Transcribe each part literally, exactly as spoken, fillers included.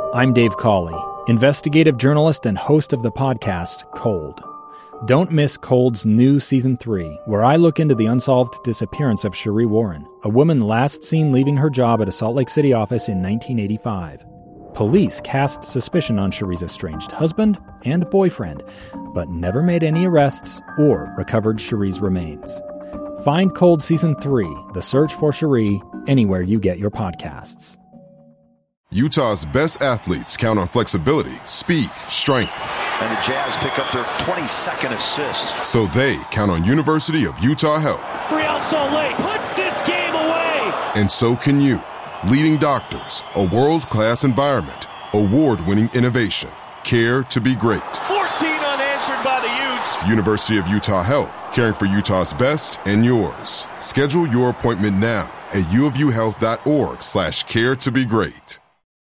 I'm Dave Cawley, investigative journalist and host of the podcast Cold. Don't miss Cold's new Season three, where I look into the unsolved disappearance of Sheree Warren, a woman last seen leaving her job at a Salt Lake City office in nineteen eighty-five. Police cast suspicion on Sheree's estranged husband and boyfriend, but never made any arrests or recovered Sheree's remains. Find Cold Season three, The Search for Sheree, anywhere you get your podcasts. Utah's best athletes count on flexibility, speed, strength. And the Jazz pick up their twenty-second assist. So they count on University of Utah Health. Real Salt Lake puts this game away. And so can you. Leading doctors, a world-class environment, award-winning innovation, care to be great. fourteen unanswered by the Utes. University of Utah Health, caring for Utah's best and yours. Schedule your appointment now at uofuhealth.org slash care to be great.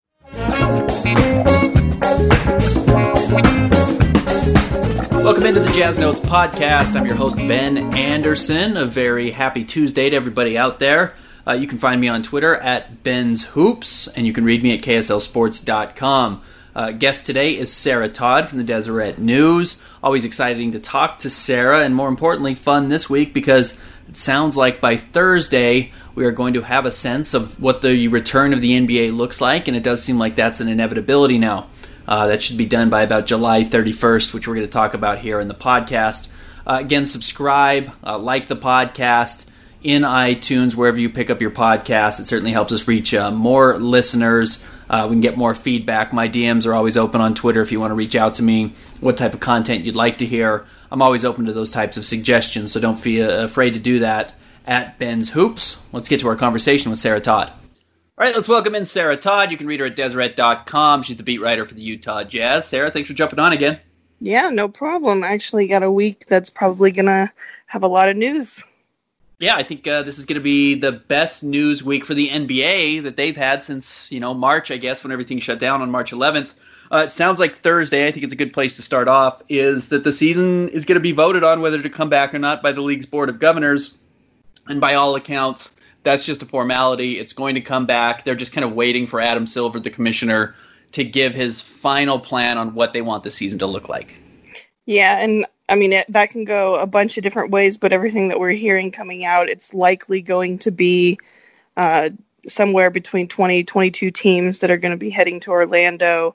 Welcome into the Jazz Notes podcast. I'm your host, Ben Anderson. A very happy Tuesday to everybody out there. Uh, you can find me on Twitter at Ben's Hoops, and you can read me at K S L sports dot com. Uh, guest today is Sarah Todd from the Deseret News. Always exciting to talk to Sarah, and more importantly, fun this week because it sounds like by Thursday we are going to have a sense of what the return of the N B A looks like, and it does seem like that's an inevitability now. Uh, that should be done by about July thirty-first, which we're going to talk about here in the podcast. Uh, again, subscribe, uh, like the podcast in iTunes, wherever you pick up your podcast. It certainly helps us reach uh, more listeners. Uh, we can get more feedback. My D Ms are always open on Twitter if you want to reach out to me, what type of content you'd like to hear. I'm always open to those types of suggestions, so don't be uh, afraid to do that at Ben's Hoops. Let's get to our conversation with Sarah Todd. All right, let's welcome in Sarah Todd. You can read her at Deseret dot com. She's the beat writer for the Utah Jazz. Sarah, thanks for jumping on again. Yeah, no problem. I actually got a week that's probably going to have a lot of news. Yeah, I think uh, this is going to be the best news week for the N B A that they've had since, you know, March, I guess, when everything shut down on March eleventh. Uh, it sounds like Thursday, I think it's a good place to start off, is that the season is going to be voted on whether to come back or not by the league's Board of Governors. And by all accounts, that's just a formality. It's going to come back. They're just kind of waiting for Adam Silver, the commissioner, to give his final plan on what they want the season to look like. Yeah, and I mean, it, that can go a bunch of different ways, but everything that we're hearing coming out, it's likely going to be uh, somewhere between twenty, twenty-two teams that are going to be heading to Orlando,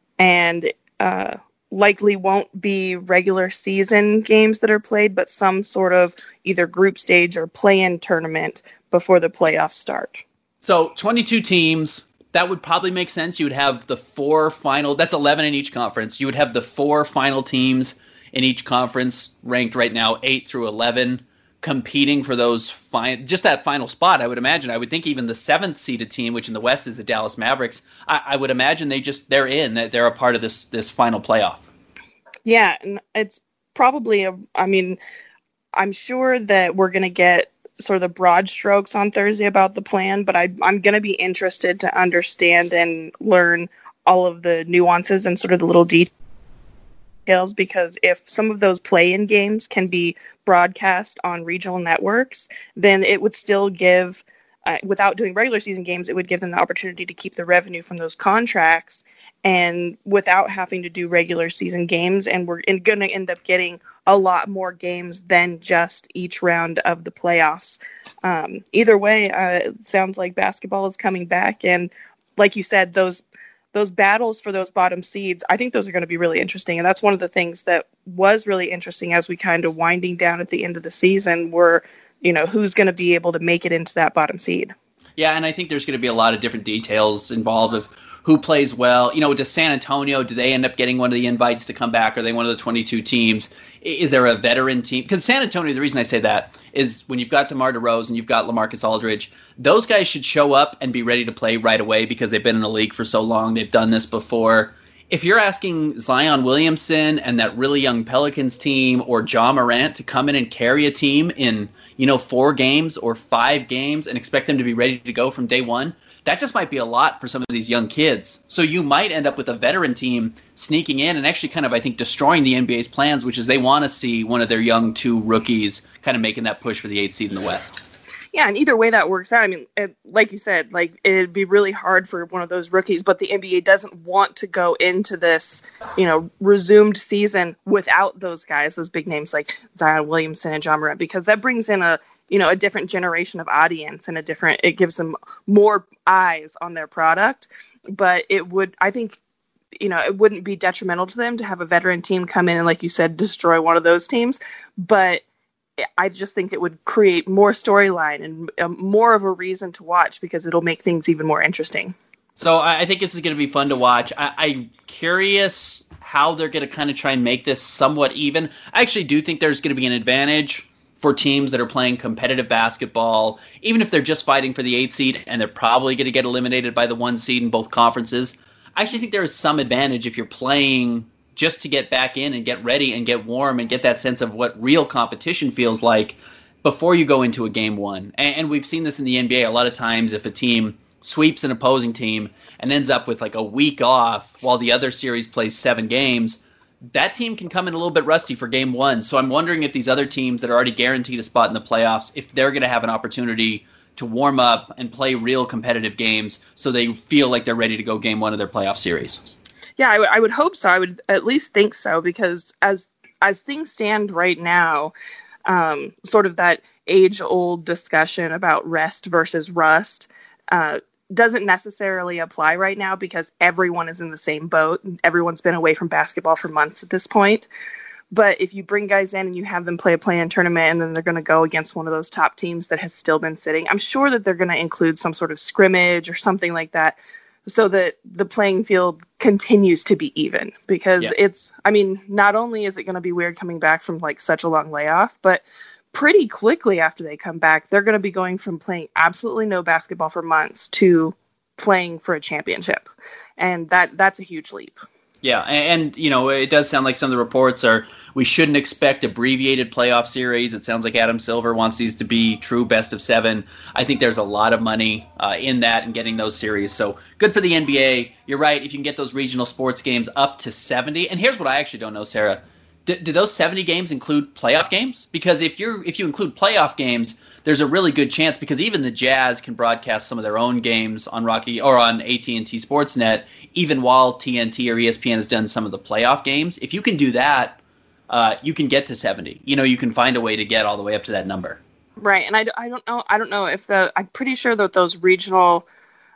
and uh, likely won't be regular season games that are played, but some sort of either group stage or play-in tournament before the playoffs start. So twenty-two teams, that would probably make sense. You would have the four final, that's eleven in each conference. You would have the four final teams in each conference, ranked right now eight through eleven, competing for those fin- just that final spot. I would imagine. I would think even the seventh seeded team, which in the West is the Dallas Mavericks, I, I would imagine they just they're in. That they're a part of this this final playoff. Yeah, and it's probably a. I mean, I'm sure that we're going to get sort of the broad strokes on Thursday about the plan, but I, I'm going to be interested to understand and learn all of the nuances and sort of the little details. Because if some of those play-in games can be broadcast on regional networks, then it would still give, uh, without doing regular season games, it would give them the opportunity to keep the revenue from those contracts and without having to do regular season games. And we're going to end up getting a lot more games than just each round of the playoffs. Um, either way, uh, it sounds like basketball is coming back. And like you said, those Those battles for those bottom seeds, I think those are going to be really interesting. And that's one of the things that was really interesting as we kind of winding down at the end of the season were, you know, who's going to be able to make it into that bottom seed. Yeah, and I think there's going to be a lot of different details involved of who plays well. You know, does San Antonio, do they end up getting one of the invites to come back? Are they one of the twenty-two teams? Is there a veteran team? Because San Antonio, the reason I say that is when you've got DeMar DeRozan, you've got LaMarcus Aldridge, those guys should show up and be ready to play right away because they've been in the league for so long. They've done this before. If you're asking Zion Williamson and that really young Pelicans team or Ja Morant to come in and carry a team in, you know, four games or five games and expect them to be ready to go from day one, that just might be a lot for some of these young kids. So you might end up with a veteran team sneaking in and actually kind of, I think, destroying the N B A's plans, which is they want to see one of their young two rookies kind of making that push for the eighth seed in the West. Yeah, and either way that works out, I mean, it, like you said, like it'd be really hard for one of those rookies, but the N B A doesn't want to go into this, you know, resumed season without those guys, those big names like Zion Williamson and John Morant, because that brings in a, you know, a different generation of audience and a different, it gives them more eyes on their product. But it would, I think, you know, it wouldn't be detrimental to them to have a veteran team come in and, like you said, destroy one of those teams. But I just think it would create more storyline and um, more of a reason to watch, because it'll make things even more interesting. So I think this is going to be fun to watch. I, I'm curious how they're going to kind of try and make this somewhat even. I actually do think there's going to be an advantage for teams that are playing competitive basketball, even if they're just fighting for the eighth seed, and they're probably going to get eliminated by the one seed in both conferences. I actually think there is some advantage if you're playing just to get back in and get ready and get warm and get that sense of what real competition feels like before you go into a game one. And, and we've seen this in the N B A a lot of times. If a team sweeps an opposing team and ends up with like a week off while the other series plays seven games, that team can come in a little bit rusty for game one. So I'm wondering if these other teams that are already guaranteed a spot in the playoffs, if they're going to have an opportunity to warm up and play real competitive games so they feel like they're ready to go game one of their playoff series. Yeah, I, w- I would hope so. I would at least think so, because as as things stand right now, um, sort of that age-old discussion about rest versus rust uh, doesn't necessarily apply right now, because everyone is in the same boat. Everyone's been away from basketball for months at this point. But if you bring guys in and you have them play a play-in tournament and then they're going to go against one of those top teams that has still been sitting, I'm sure that they're going to include some sort of scrimmage or something like that, so that the playing field continues to be even. Because yeah. it's, I mean, not only is it going to be weird coming back from like such a long layoff, but pretty quickly after they come back, they're going to be going from playing absolutely no basketball for months to playing for a championship. And that that's a huge leap. Yeah, and, and, you know, it does sound like some of the reports are we shouldn't expect abbreviated playoff series. It sounds like Adam Silver wants these to be true best of seven. I think there's a lot of money uh, in that and getting those series. So good for the N B A. You're right, if you can get those regional sports games up to seventy. And here's what I actually don't know, Sarah. Do, do those seventy games include playoff games? Because if you're if you include playoff games, there's a really good chance, because even the Jazz can broadcast some of their own games on Rocky or on A T and T Sportsnet, even while T N T or E S P N has done some of the playoff games. If you can do that, uh, you can get to seventy. You know, you can find a way to get all the way up to that number. Right, and I, I don't know. I don't know if the. I'm pretty sure that those regional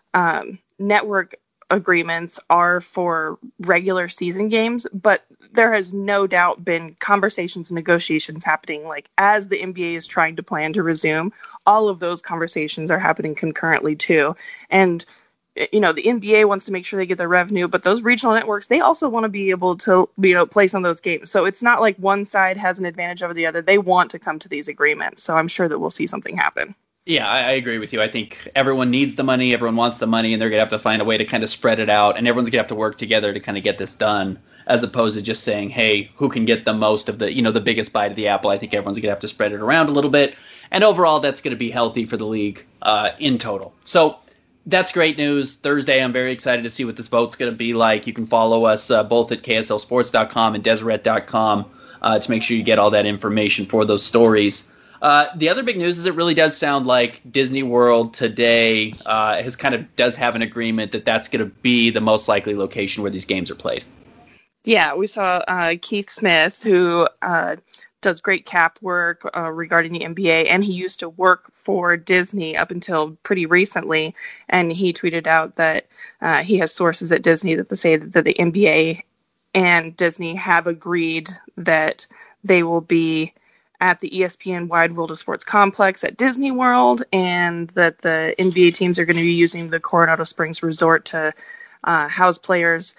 um, network agreements are for regular season games, but there has no doubt been conversations and negotiations happening, like as the N B A is trying to plan to resume. All of those conversations are happening concurrently too. And, you know, the N B A wants to make sure they get their revenue, but those regional networks, they also want to be able to, you know, play some of those games. So it's not like one side has an advantage over the other. They want to come to these agreements. So I'm sure that we'll see something happen. Yeah, I, I agree with you. I think everyone needs the money, everyone wants the money, and they're going to have to find a way to kind of spread it out, and everyone's going to have to work together to kind of get this done, as opposed to just saying, hey, who can get the most of the, you know, the biggest bite of the apple. I think everyone's going to have to spread it around a little bit, and overall that's going to be healthy for the league uh, in total. So that's great news. Thursday, I'm very excited to see what this vote's going to be like. You can follow us uh, both at K S L sports dot com and Deseret dot com uh, to make sure you get all that information for those stories. Uh, the other big news is it really does sound like Disney World today uh, has kind of does have an agreement that that's going to be the most likely location where these games are played. Yeah, we saw uh, Keith Smith, who uh, does great cap work uh, regarding the N B A, and he used to work for Disney up until pretty recently, and he tweeted out that uh, he has sources at Disney that they say that the N B A and Disney have agreed that they will be at the E S P N Wide World of Sports complex at Disney World, and that the N B A teams are going to be using the Coronado Springs Resort to uh, house players.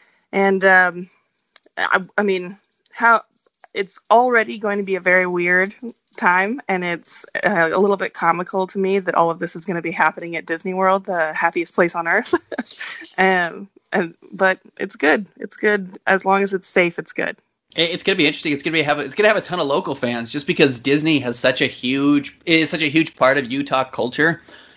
And um, I, I mean, how it's already going to be a very weird time, and it's uh, a little bit comical to me that all of this is going to be happening at Disney World, the happiest place on earth. um, and but it's good. It's good as long as it's safe. It's good. It's going to be interesting. It's going to be have it's going to have a ton of local fans, just because Disney has such a huge is such a huge part of Utah culture.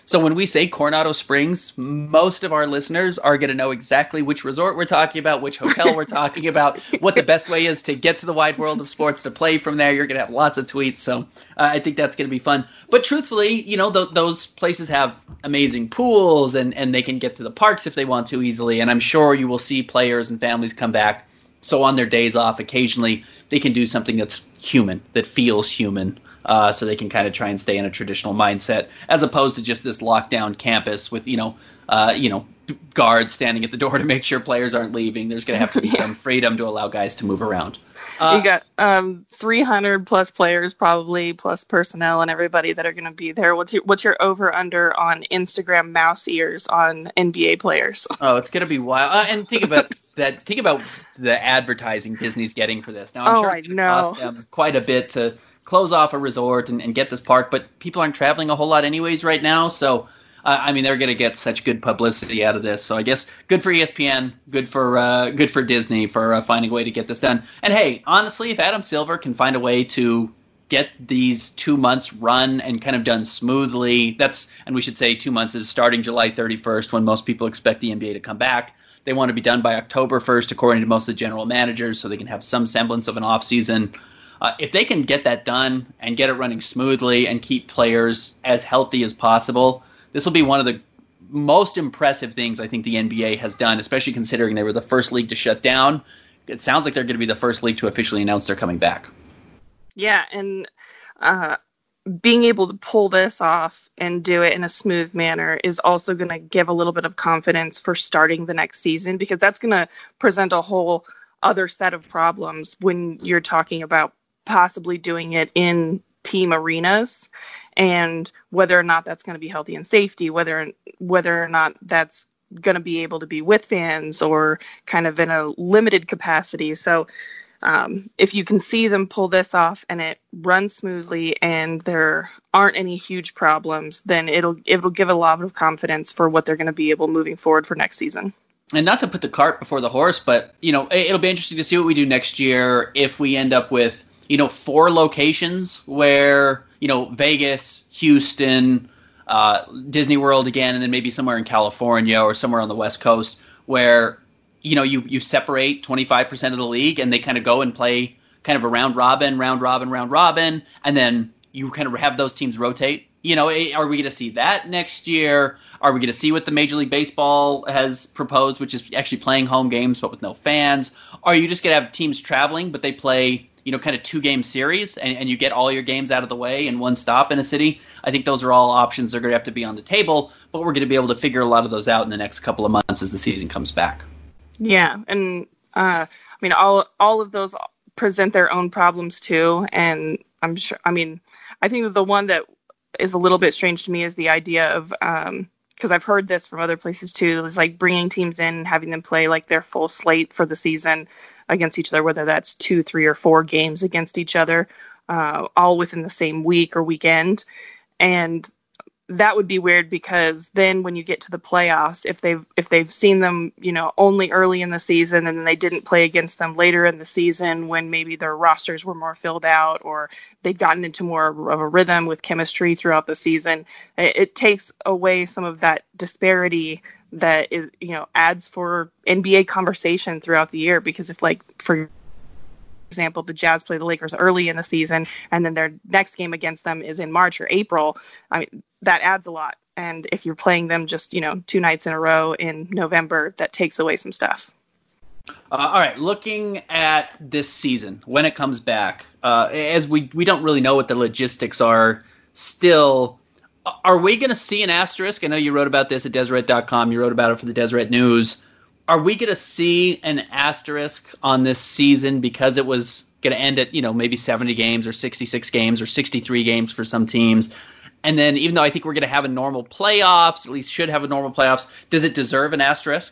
So when we say Coronado Springs, most of our listeners are going to know exactly which resort we're talking about, which hotel we're talking about, what the best way is to get to the wide world of sports, to play from there. You're going to have lots of tweets. So uh, I think that's going to be fun. But truthfully, you know, th- those places have amazing pools and, and they can get to the parks if they want to easily. And I'm sure you will see players and families come back. So on their days off, occasionally they can do something that's human, that feels human. Uh, so they can kind of try and stay in a traditional mindset, as opposed to just this lockdown campus with, you know, uh, you know, guards standing at the door to make sure players aren't leaving. There's going to have to be some freedom to allow guys to move around. Uh, you got um, three hundred plus players, probably, plus personnel and everybody that are going to be there. What's your what's your over under on Instagram mouse ears on N B A players? Oh, it's going to be wild. Uh, and think about that. Think about the advertising Disney's getting for this. Now, I'm oh, sure I it's going to know. cost them quite a bit to close off a resort and, and get this park, but people aren't traveling a whole lot anyways right now, so uh, I mean they're going to get such good publicity out of this. So I guess good for E S P N, good for uh, good for Disney for uh, finding a way to get this done. And hey, honestly, if Adam Silver can find a way to get these two months run and kind of done smoothly, that's and we should say two months is starting July thirty-first when most people expect the N B A to come back. They want to be done by October first, according to most of the general managers, so they can have some semblance of an off season. Uh, if they can get that done and get it running smoothly and keep players as healthy as possible, this will be one of the most impressive things I think the N B A has done, especially considering they were the first league to shut down. It sounds like they're going to be the first league to officially announce they're coming back. Yeah, and uh, being able to pull this off and do it in a smooth manner is also going to give a little bit of confidence for starting the next season, because that's going to present a whole other set of problems when you're talking about possibly doing it in team arenas, and whether or not that's going to be healthy and safety, whether whether or not that's going to be able to be with fans or kind of in a limited capacity. So um, if you can see them pull this off and it runs smoothly and there aren't any huge problems, then it'll it'll give a lot of confidence for what they're going to be able moving forward for next season. And not to put the cart before the horse, but, you know, it'll be interesting to see what we do next year if we end up with, you know, four locations where, you know, Vegas, Houston, uh, Disney World again, and then maybe somewhere in California or somewhere on the West Coast where, you know, you, you separate twenty-five percent of the league and they kind of go and play kind of a round robin, round robin, round robin, and then you kind of have those teams rotate. You know, are we going to see that next year? Are we going to see what the Major League Baseball has proposed, which is actually playing home games but with no fans? Are you just going to have teams traveling, but they play, you know, kind of two-game series, and, and you get all your games out of the way in one stop in a city? I think those are all options that are going to have to be on the table, but we're going to be able to figure a lot of those out in the next couple of months as the season comes back. Yeah, and uh, I mean, all all of those present their own problems too, and I'm sure. I mean, I think that the one that is a little bit strange to me is the idea of, um, because I've heard this from other places too, is like bringing teams in and having them play like their full slate for the season against each other, whether that's two, three, or four games against each other, uh, all within the same week or weekend. And that would be weird, because then when you get to the playoffs, if they've if they've seen them, you know, only early in the season, and then they didn't play against them later in the season when maybe their rosters were more filled out or they'd gotten into more of a rhythm with chemistry throughout the season, it, it takes away some of that disparity that is, you know, adds for N B A conversation throughout the year. Because if, like, for example, the Jazz play the Lakers early in the season and then their next game against them is in March or April, I mean, that adds a lot. And if you're playing them just, you know, two nights in a row in November, that takes away some stuff. Uh, all right, looking at this season, when it comes back, uh, as we, we don't really know what the logistics are still, are we going to see an asterisk? I know you wrote about this at Deseret dot com. You wrote about it for the Deseret News. Are we going to see an asterisk on this season because it was going to end at, you know, maybe seventy games or sixty-six games or sixty-three games for some teams? And then even though I think we're going to have a normal playoffs, at least should have a normal playoffs, does it deserve an asterisk?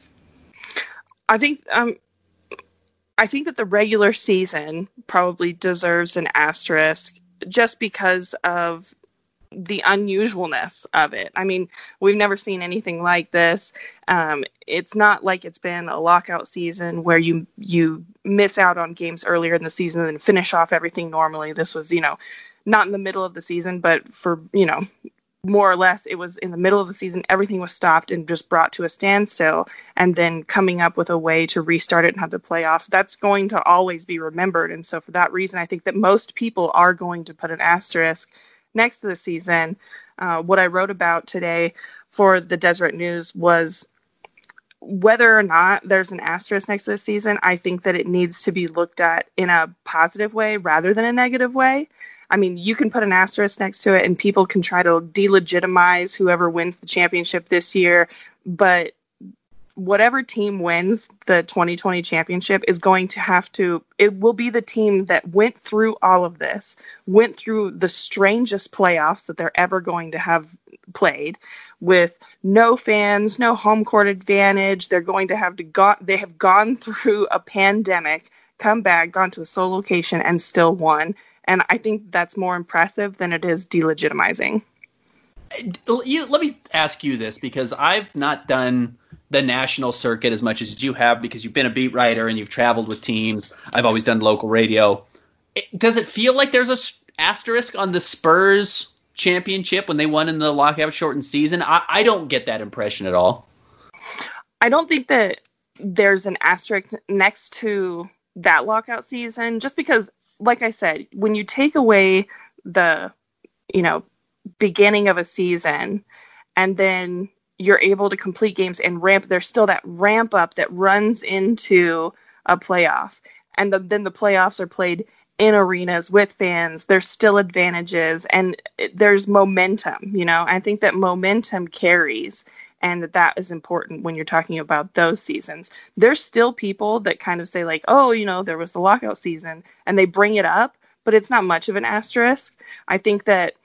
I think um, I think that the regular season probably deserves an asterisk just because of the unusualness of it. I mean, we've never seen anything like this. Um, it's not like it's been a lockout season where you you miss out on games earlier in the season and then finish off everything normally. This was, you know, not in the middle of the season, but for, you know, more or less, it was in the middle of the season, everything was stopped and just brought to a standstill, and then coming up with a way to restart it and have the playoffs, that's going to always be remembered. And so for that reason, I think that most people are going to put an asterisk next to the season. Uh, what I wrote about today for the Deseret News was whether or not there's an asterisk next to the season, I think that it needs to be looked at in a positive way rather than a negative way. I mean, you can put an asterisk next to it and people can try to delegitimize whoever wins the championship this year. But whatever team wins the twenty twenty championship is going to have to, it will be the team that went through all of this, went through the strangest playoffs that they're ever going to have played, with no fans, no home court advantage. They're going to have to go, they have gone through a pandemic, come back, gone to a sole location and still won. And I think that's more impressive than it is delegitimizing. You, let me ask you this, because I've not done the national circuit as much as you have, because you've been a beat writer and you've traveled with teams. I've always done local radio. It, does it feel like there's a asterisk on the Spurs championship when they won in the lockout shortened season? I, I don't get that impression at all. I don't think that there's an asterisk next to that lockout season, just because, like I said, when you take away the, you know, beginning of a season and then you're able to complete games and ramp, there's still that ramp up that runs into a playoff. And the, then the playoffs are played in arenas with fans. There's still advantages and it, there's momentum, you know. I think that momentum carries, and that that is important when you're talking about those seasons. There's still people that kind of say like, oh, you know, there was the lockout season, and they bring it up, but it's not much of an asterisk. I think that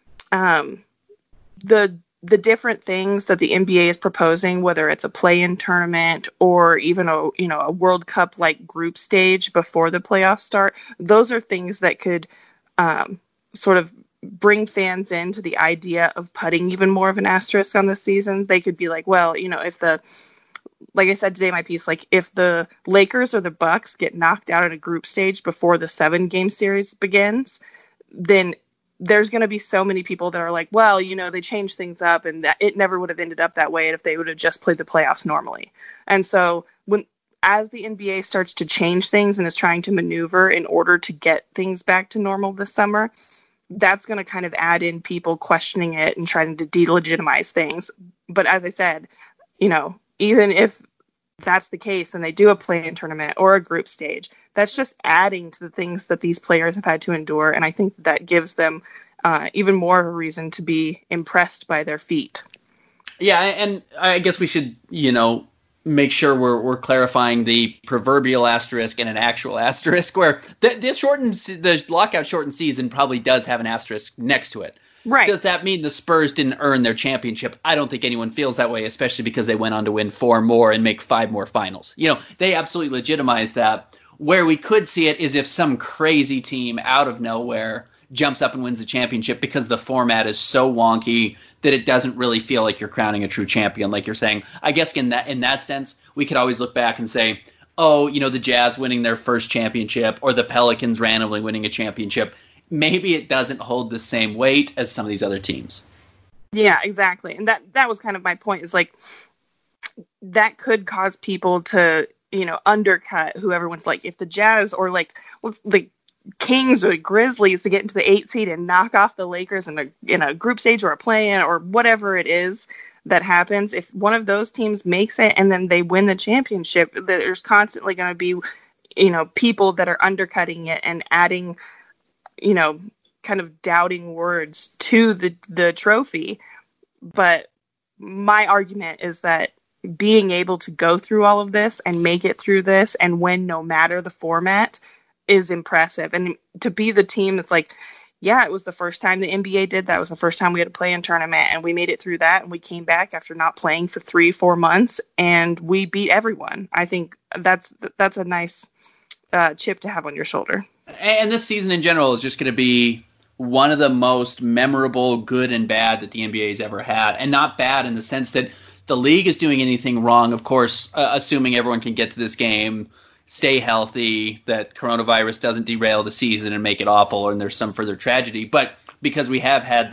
um, the the different things that the N B A is proposing, whether it's a play-in tournament or even a, you know, a World Cup like group stage before the playoffs start, those are things that could um, sort of bring fans into the idea of putting even more of an asterisk on the season. They could be like, well, you know, if the, like I said today in my piece, like if the Lakers or the Bucks get knocked out at a group stage before the seven game series begins, then there's going to be so many people that are like, well, you know, they changed things up and that it never would have ended up that way if they would have just played the playoffs normally. And so when, as the N B A starts to change things and is trying to maneuver in order to get things back to normal this summer, that's going to kind of add in people questioning it and trying to delegitimize things. But as I said, you know, even if that's the case and they do a play-in tournament or a group stage, that's just adding to the things that these players have had to endure. And I think that gives them uh, even more of a reason to be impressed by their feat. Yeah, and I guess we should, you know, make sure we're we're clarifying the proverbial asterisk and an actual asterisk, where the, this shortened, the lockout shortened season probably does have an asterisk next to it. Right. Does that mean the Spurs didn't earn their championship? I don't think anyone feels that way, especially because they went on to win four more and make five more finals. You know, they absolutely legitimize that. Where we could see it is if some crazy team out of nowhere jumps up and wins the championship because the format is so wonky that it doesn't really feel like you're crowning a true champion, like you're saying. I guess in that in that sense, we could always look back and say, oh, you know, the Jazz winning their first championship or the Pelicans randomly winning a championship. Maybe it doesn't hold the same weight as some of these other teams. Yeah, exactly. And that, that was kind of my point, is like that could cause people to, you know, undercut whoever wins. Like if the Jazz or like the Kings or the Grizzlies to get into the eight seed and knock off the Lakers in a, in a group stage or a play-in or whatever it is that happens, if one of those teams makes it and then they win the championship, there's constantly going to be, you know, people that are undercutting it and adding, you know, kind of doubting words to the, the trophy. But my argument is that being able to go through all of this and make it through this and win no matter the format is impressive. And to be the team that's like, yeah, it was the first time the N B A did that. It was the first time we had a play-in tournament and we made it through that. And we came back after not playing for three, four months and we beat everyone. I think that's, that's a nice uh, chip to have on your shoulder. And this season in general is just going to be one of the most memorable, good and bad that the N B A has ever had. And not bad in the sense that the league is doing anything wrong, of course, uh, assuming everyone can get to this game, stay healthy, that coronavirus doesn't derail the season and make it awful, and there's some further tragedy. But because we have had the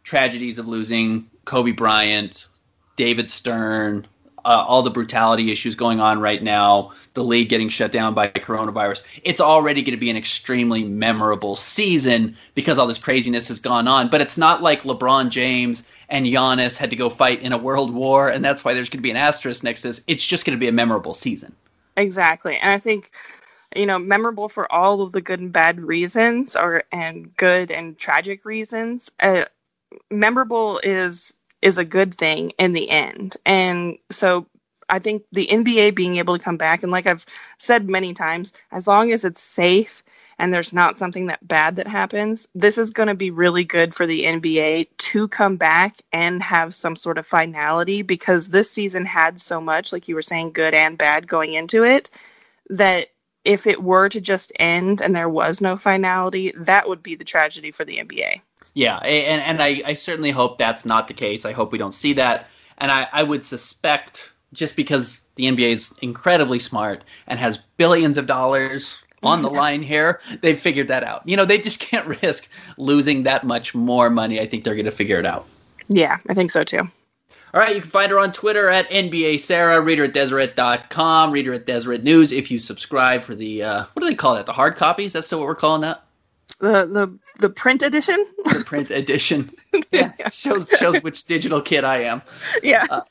tragedies of losing Kobe Bryant, David Stern, uh, all the brutality issues going on right now, the league getting shut down by coronavirus. It's already going to be an extremely memorable season because all this craziness has gone on. But it's not like LeBron James and Giannis had to go fight in a world war, and that's why there's going to be an asterisk next to this. It's just going to be a memorable season. Exactly. And I think, you know, memorable for all of the good and bad reasons, or and good and tragic reasons. Uh, memorable is is a good thing in the end. And so I think the N B A being able to come back, and like I've said many times, as long as it's safe and there's not something that bad that happens, this is going to be really good for the N B A to come back and have some sort of finality, because this season had so much, like you were saying, good and bad going into it, that if it were to just end and there was no finality, that would be the tragedy for the N B A. Yeah, and, and I, I certainly hope that's not the case. I hope we don't see that. And I, I would suspect, just because the N B A is incredibly smart and has billions of dollars on the line here, they've figured that out. You know, they just can't risk losing that much more money. I think they're going to figure it out. Yeah, I think so too. All right, you can find her on Twitter at N B A Sarah, read her at Deseret dot com, read her at Deseret News if you subscribe for the, uh, what do they call that, the hard copies? That's still what we're calling that? The the the print edition? The print edition. Yeah, shows shows which digital kid I am. Yeah. Uh,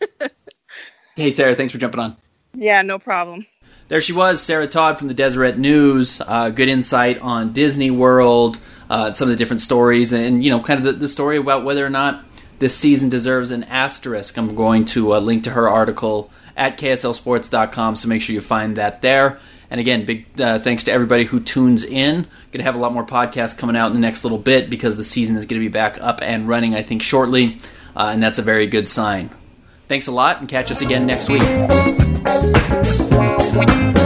hey, Sarah, thanks for jumping on. Yeah, no problem. There she was, Sarah Todd from the Deseret News. Uh, good insight on Disney World, uh, some of the different stories, and, you know, kind of the, the story about whether or not this season deserves an asterisk. I'm going to uh, link to her article at K S L sports dot com, so make sure you find that there. And again, big uh, thanks to everybody who tunes in. Going to have a lot more podcasts coming out in the next little bit because the season is going to be back up and running, I think, shortly. Uh, and that's a very good sign. Thanks a lot, and catch us again next week.